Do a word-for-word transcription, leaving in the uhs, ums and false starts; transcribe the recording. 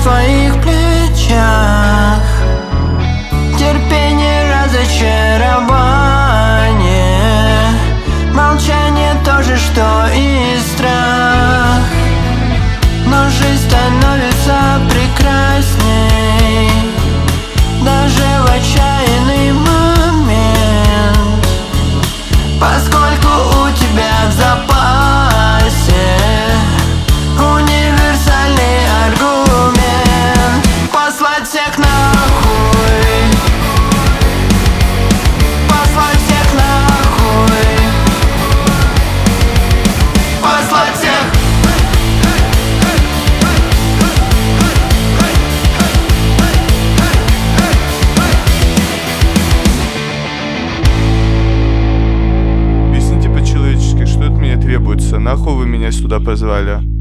твоих плечах. Терпение, разочарование, молчание тоже, что и страх. Но жизнь становится прекрасней даже в отчаянный момент, поскольку у тебя в запасе универсальный аргумент. Послать всех нахуй, послать всех нахуй, послать всех. Объясните по-человечески, что от меня требуется? Нахуй вы меня сюда позвали?